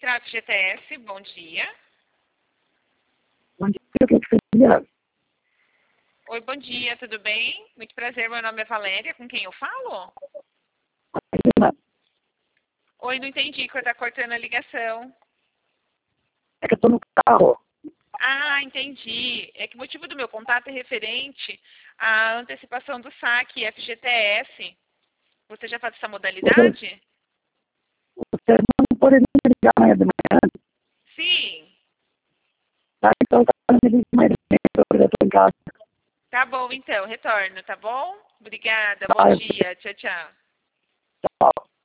Central FGTS, bom dia. Bom dia, o que você queria? Oi, bom dia, tudo bem? Muito prazer, meu nome é Valéria, com quem eu falo? Oi, não entendi, que tá cortando a ligação. É que eu tô no carro. Ah, entendi. É que o motivo do meu contato é referente à antecipação do saque FGTS. Você já faz essa modalidade? Você não poderia me ligar amanhã de manhã, Sim. tá? Então tá me ligar amanhã de manhã, eu já tô em casa. Tá bom, então, retorno, tá bom? Obrigada, bom Tá, dia, tchau, tchau. tchau.